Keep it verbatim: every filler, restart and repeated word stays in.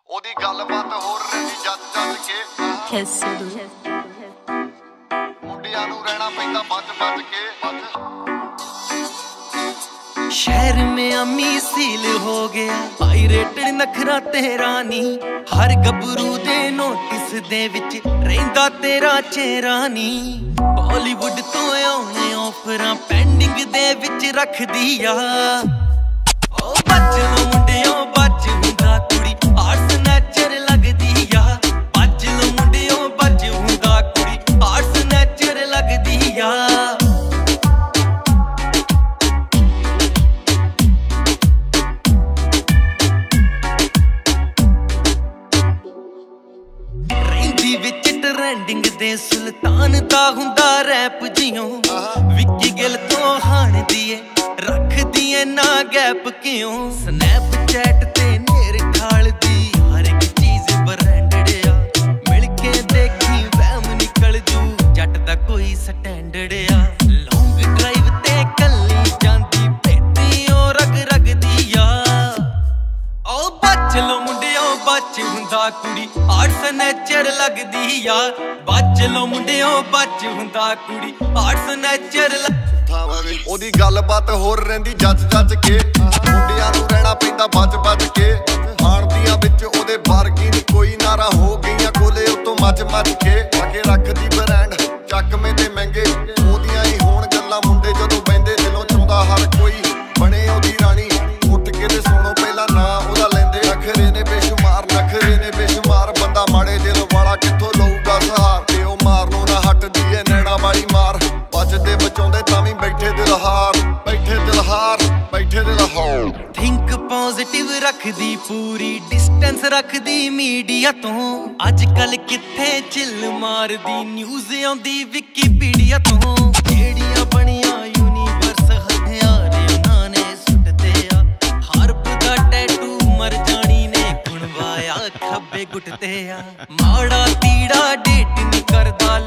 ਉਹਦੀ ਗੱਲਬਾਤ ਹੋਰ ਰਹੀ ਜੱਜ ਜੱਜ ਕੇ कैसे दूं ਮੁੰਡਿਆਂ ਨੂੰ ਰਹਿਣਾ ਪੈਂਦਾ ਬਚ ਬਚ ਕੇ शहर में अम्मी सील हो गया पायरेटेड नखरा तेरा नी हर गबरू दे नोटिस दे विच रहिंदा तेरा चेहरा नी बॉलीवुड तो आउने ऑफरां पेंडिंग दे विच रख दिया ओ बच लो मुंडियों बच हुंदा कुड़ी आर्ट्स नेचर लगदी आ बच लो मुंडियों बच हुंदा कुड़ी आर्ट्स नेचर लगदी आ विच ट्रेंडिंग दे सुल्तान दा हुंदा रैप जियों विक्की गिल तो हाण दिए रख दिए ना गैप क्यों स्नैपचैट ते नेर ठाल दी हर एक चीज ब्रांडेड आ मिल के देखी वहम निकल जू जट दा कोई स्टैंडर्ड आ लॉन्ग ड्राइव ते कल्ली जांदी बेटियों रग रग दिया ओ बच लो मुंडियों बच हुंदा कुड़ी आर्ट्स नेचर लगदी यार बच लो मुंडियों बच हुंदा कुड़ी आर्ट्स नेचर ਉਹਦੀ ਗੱਲਬਾਤ ਹੋਰ ਰਹਿੰਦੀ ਜੱਜ ਜੱਜ ਕੇ ਮੁੰਡਿਆਂ ਨੂੰ ਰਹਿਣਾ ਪੈਂਦਾ ਬਚ ਬਚ ਕੇ ਖਾਣ ਦੀਆਂ ਵਿੱਚ ਉਹਦੇ ਵਰਗੀ ਨਹੀਂ ਕੋਈ ਨਾਰਾ ਹੋ ਗਈਆਂ ਕੋਲੇ ਉਤੋਂ ਮੱਚ ਮੱਚ ਕੇ ਅੱਗੇ ਰੱਖਦੀ ਬ੍ਰਾਂਡ ਚੱਕਵੇਂ ਤੇ ਮਹਿੰਗੇ ਉਹਦੀਆਂ ਹੀ ਹੋਣ ਗੱਲਾਂ ਮੁੰਡੇ ਜਦੋਂ ਬੈਂਦੇ ਦਿਲੋਂ ਚਾਹੁੰਦਾ ਹਰ ਕੋਈ ਬਣੇ ਉਹਦੀ ਰਾਣੀ ਉੱਠ ਕੇ ਤੇ ਸੁਣੋ ਪਹਿਲਾਂ ਨਾ ਉਹਦਾ ਲੈਂਦੇ ਨਖਰੇ ਨੇ ਬੇਸ਼ੁਮਾਰ ਨਖਰੇ ਨੇ ਬੇਸ਼ੁਮਾਰ ਬੰਦਾ ਮਾੜੇ ਦਿਲ ਵਾਲਾ ਕਿੱਥੋਂ ਲਊਗਾ ਸਹਾਰ ਤੇ ਉਹ ਮਾਰਨੋਂ ਨਾ ਹਟਦੀ ਏ ਨੈਣਾ ਵਾਲੀ ਮਾਰ ਬਚਦੇ ਬਚਾਉਂਦੇ ਤਾਂ ਵੀ ਬੈਠੇ ਦਿਲਹਾਰ ਬੈਠੇ ਦਿਲਹਾਰ ਬੈਠੇ ਦਿਲਹਾਰ ਥਿੰਕ ਪੋਜ਼ਿਟਿਵ ਰੱਖਦੀ ਪੂਰੀ ਡਿਸਟੈਂਸ ਰੱਖਦੀ ਮੀਡੀਆ ਤੋਂ ਅੱਜ ਕੱਲ ਕਿੱਥੇ ਚਿੱਲ ਮਾਰਦੀ ਨਿਊਜ਼ ਆਉਂਦੀ ਵਿਕੀਪੀਡੀਆ ਤੋਂ ਜਿਹੜੀਆਂ ਬਣੀਆਂ ਯੂਨੀਵਰਸ ਹਥਿਆਰ ਉਹਨਾਂ ਨੇ ਸੁੱਟਦੇ ਆ ਹਰਪ ਦਾ ਟੈਟੂ ਮਰ ਜਾਣੀ ਨੇ ਗੁਣਵਾਇਆ ਖੱਬੇ ਗੁੱਟ ਤੇ ਆ ਮਾੜਾ ਤੀੜਾ ਡੇਟ ਨਹੀਂ ਕਰਦਾ